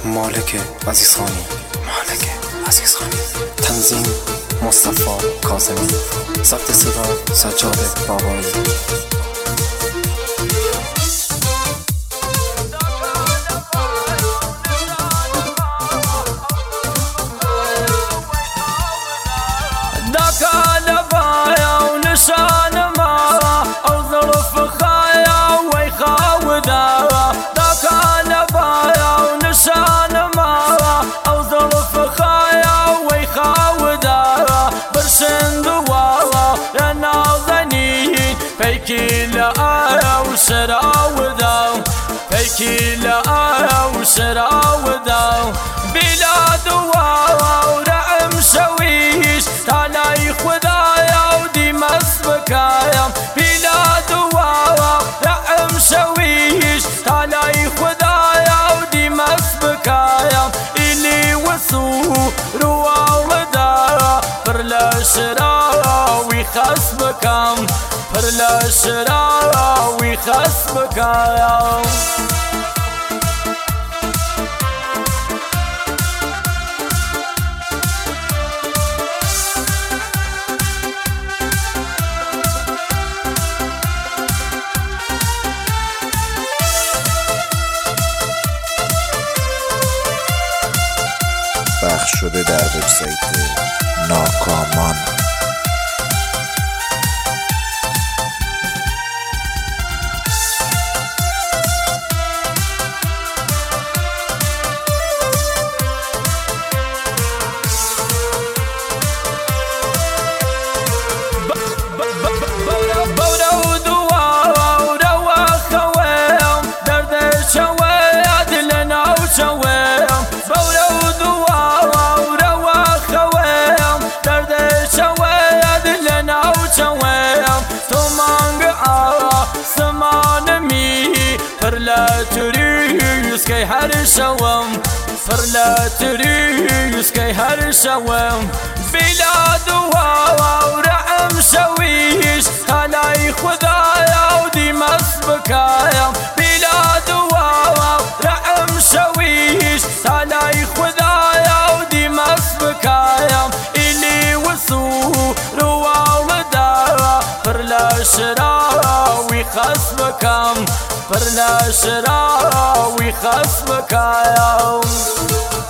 مالک عزیزخانی، تنظیم مصطفی کاظمی، ضبط صدا سجاد بابایی. فيكي لا وسراوذا بلاد ورعم شويش تالاي خدايا ودي مسبكايا بلاد ورعم شويش تالاي خدايا ودي مسبكايا إلي وسور وولدا فرلا شراوي خسبكام فرلا شراوي خسبكايا پخش شده در وبسایت ناکامان. فرلا تريس كي هرشوم فرلا تريس كي هرشوم بلاد ورعم شويش هلاي خدايا ودي مسبكايا بلاد ورعم شويش هلاي خدايا ودي مسبكايا إلي وسور وولدا فرلا شراوي خسبكام فرلا شراوي خسبكايا